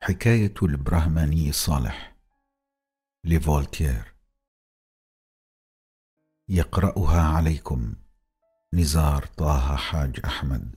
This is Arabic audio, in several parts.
حكاية البرهماني الصالح لفولتير، يقرأها عليكم نزار طه حاج أحمد.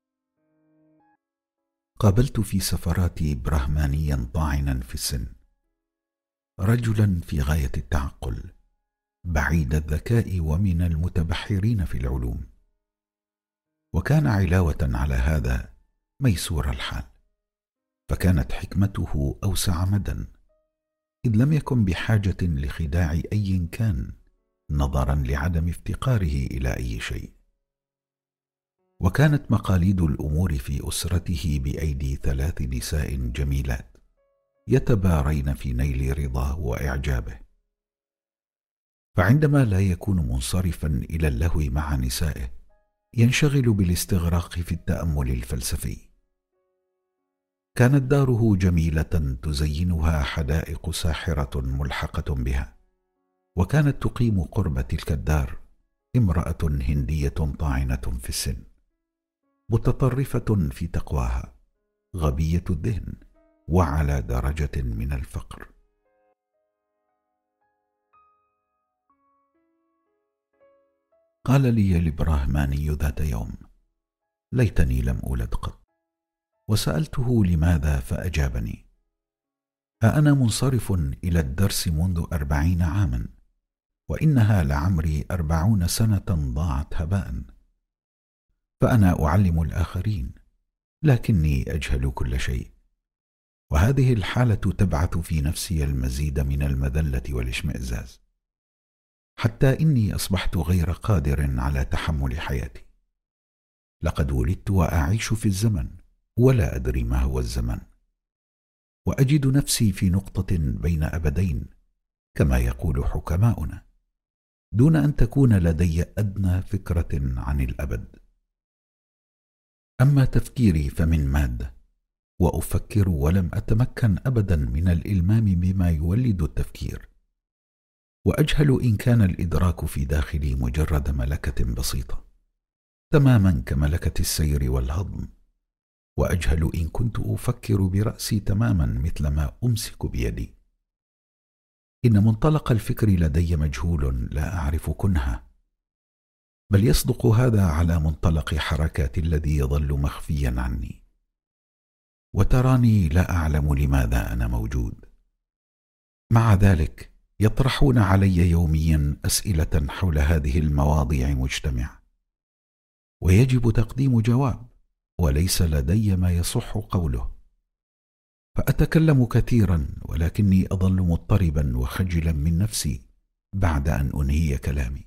قابلت في سفراتي برهمانيا طاعنا في السن، رجلا في غاية التعقل، بعيد الذكاء ومن المتبحرين في العلوم، وكان علاوة على هذا ميسور الحال، فكانت حكمته أوسع مدى، إذ لم يكن بحاجة لخداع أي كان نظرا لعدم افتقاره إلى أي شيء. وكانت مقاليد الأمور في أسرته بأيدي 3 نساء جميلات يتبارين في نيل رضاه وإعجابه، فعندما لا يكون منصرفا إلى اللهو مع نسائه ينشغل بالاستغراق في التأمل الفلسفي. كانت داره جميلة تزينها حدائق ساحرة ملحقة بها، وكانت تقيم قرب تلك الدار امرأة هندية طاعنة في السن، متطرفة في تقواها، غبية الذهن، وعلى درجة من الفقر. قال لي البرهماني ذات يوم: ليتني لم أولد قط. وسألته لماذا، فأجابني: أنا منصرف إلى الدرس منذ 40 عاما، وإنها لعمري 40 سنة ضاعت هباء، فأنا أعلم الآخرين لكني أجهل كل شيء، وهذه الحالة تبعث في نفسي المزيد من المذلة والاشمئزاز، حتى إني أصبحت غير قادر على تحمل حياتي. لقد ولدت وأعيش في الزمن ولا أدري ما هو الزمن، وأجد نفسي في نقطة بين أبدين كما يقول حكماؤنا، دون أن تكون لدي أدنى فكرة عن الأبد. أما تفكيري فمن مادة، وأفكر ولم أتمكن أبدا من الإلمام بما يولد التفكير، وأجهل إن كان الإدراك في داخلي مجرد ملكة بسيطة تماما كملكة السير والهضم، وأجهل إن كنت أفكر برأسي تماما مثلما أمسك بيدي. إن منطلق الفكر لدي مجهول لا أعرف كنها، بل يصدق هذا على منطلق حركات الذي يظل مخفيا عني، وتراني لا أعلم لماذا أنا موجود. مع ذلك يطرحون علي يوميا أسئلة حول هذه المواضيع مجتمعة، ويجب تقديم جواب، وليس لدي ما يصح قوله، فأتكلم كثيرا ولكني أظل مضطربا وخجلا من نفسي بعد أن أنهي كلامي.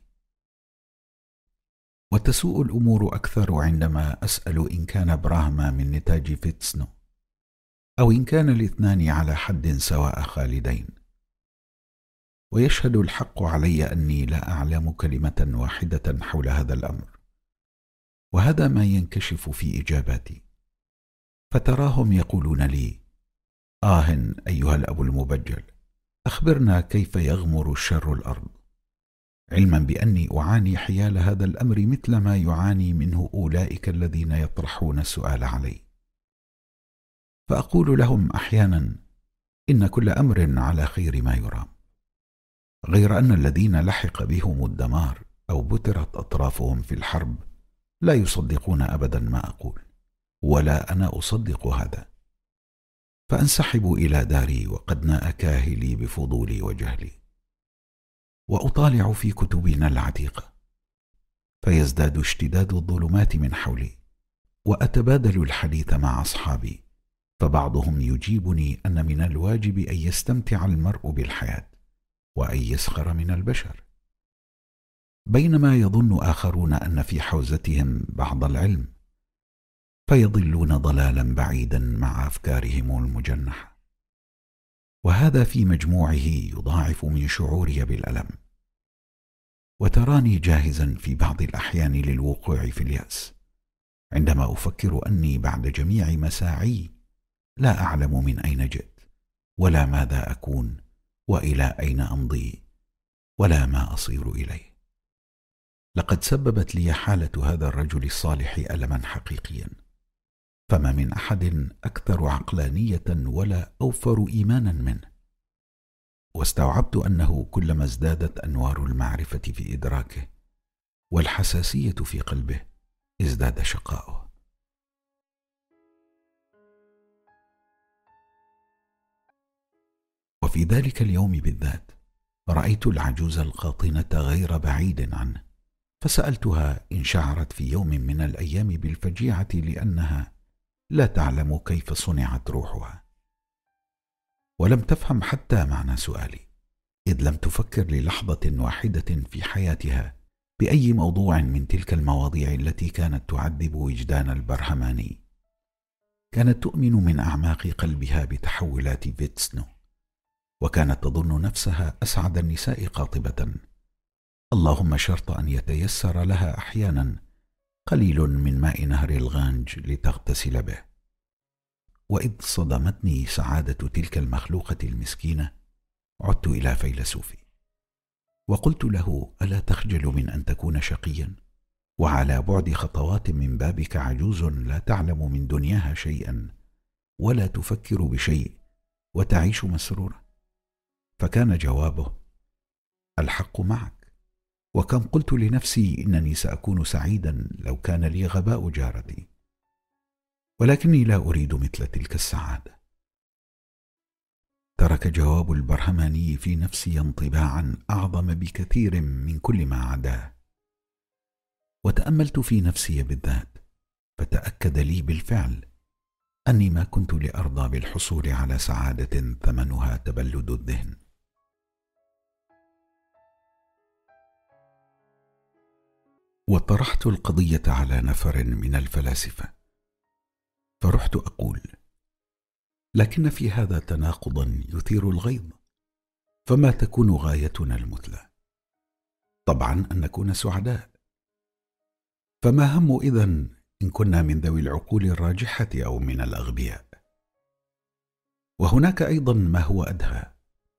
وتسوء الأمور أكثر عندما أسأل إن كان براهما من نتاج فيتسنو، أو إن كان الاثنان على حد سواء خالدين، ويشهد الحق علي أني لا أعلم كلمة واحدة حول هذا الأمر، وهذا ما ينكشف في إجاباتي. فتراهم يقولون لي: أيها الأب المبجل، أخبرنا كيف يغمر الشر الأرض، علما بأني أعاني حيال هذا الأمر مثل ما يعاني منه أولئك الذين يطرحون السؤال علي. فأقول لهم أحيانا: إن كل أمر على خير ما يرام، غير أن الذين لحق بهم الدمار أو بترت أطرافهم في الحرب لا يصدقون أبدا ما أقول، ولا أنا أصدق هذا، فأنسحب إلى داري وقد ناء كاهلي بفضولي وجهلي، وأطالع في كتبنا العتيقة، فيزداد اشتداد الظلمات من حولي، وأتبادل الحديث مع أصحابي، فبعضهم يجيبني أن من الواجب أن يستمتع المرء بالحياة وأن يسخر من البشر، بينما يظن آخرون أن في حوزتهم بعض العلم، فيضلون ضلالا بعيدا مع أفكارهم المجنحة. وهذا في مجموعه يضاعف من شعوري بالألم، وتراني جاهزا في بعض الأحيان للوقوع في اليأس، عندما أفكر أني بعد جميع مساعي لا أعلم من أين جئت، ولا ماذا أكون، وإلى أين أمضي، ولا ما أصير إليه. لقد سببت لي حالة هذا الرجل الصالح ألما حقيقيا، فما من أحد أكثر عقلانية ولا أوفر إيمانا منه. واستوعبت أنه كلما ازدادت أنوار المعرفة في إدراكه والحساسية في قلبه ازداد شقاؤه. وفي ذلك اليوم بالذات رأيت العجوز القاطنة غير بعيد عنه، فسألتها إن شعرت في يوم من الأيام بالفجيعة لأنها لا تعلم كيف صنعت روحها، ولم تفهم حتى معنى سؤالي، إذ لم تفكر للحظة واحدة في حياتها بأي موضوع من تلك المواضيع التي كانت تعذب وجدان البرهماني. كانت تؤمن من أعماق قلبها بتحولات فيتسنو، وكانت تظن نفسها أسعد النساء قاطبة، اللهم شرط أن يتيسر لها أحيانا قليل من ماء نهر الغانج لتغتسل به. وإذ صدمتني سعادة تلك المخلوقة المسكينة عدت إلى فيلسوفي وقلت له: ألا تخجل من أن تكون شقيا وعلى بعد خطوات من بابك عجوز لا تعلم من دنياها شيئا ولا تفكر بشيء وتعيش مسرورا؟ فكان جوابه: الحق معك، وكم قلت لنفسي إنني سأكون سعيدا لو كان لي غباء جارتي، ولكني لا أريد مثل تلك السعادة. ترك جواب البرهماني في نفسي انطباعا أعظم بكثير من كل ما عداه، وتأملت في نفسي بالذات فتأكد لي بالفعل أني ما كنت لأرضى بالحصول على سعادة ثمنها تبلد الذهن. وطرحت القضية على نفر من الفلاسفة، فرحت أقول: لكن في هذا تناقضا يثير الغيظ، فما تكون غايتنا المثلى؟ طبعا أن نكون سعداء، فما هم إذن إن كنا من ذوي العقول الراجحة أو من الأغبياء؟ وهناك أيضا ما هو أدهى،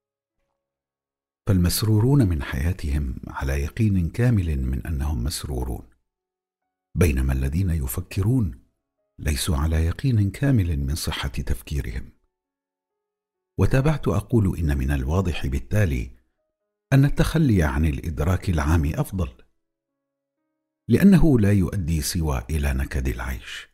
فالمسرورون من حياتهم على يقين كامل من أنهم مسرورون، بينما الذين يفكرون ليسوا على يقين كامل من صحة تفكيرهم. وتابعت أقول: إن من الواضح بالتالي أن التخلي عن الإدراك العام أفضل، لأنه لا يؤدي سوى إلى نكد العيش.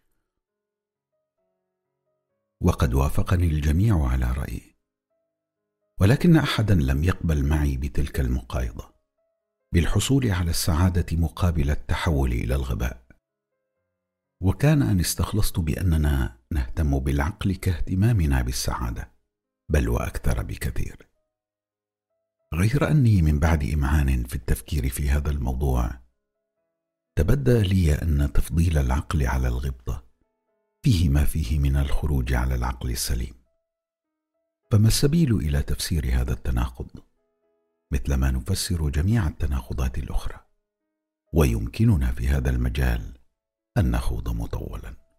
وقد وافقني الجميع على رأيي، ولكن أحدا لم يقبل معي بتلك المقايضة بالحصول على السعادة مقابل التحول إلى الغباء. وكان أن استخلصت بأننا نهتم بالعقل كاهتمامنا بالسعادة، بل وأكثر بكثير. غير أني من بعد إمعان في التفكير في هذا الموضوع تبدى لي أن تفضيل العقل على الغبطة فيه ما فيه من الخروج على العقل السليم. فما السبيل إلى تفسير هذا التناقض مثلما نفسر جميع التناقضات الأخرى؟ ويمكننا في هذا المجال أن نخوض مطولا.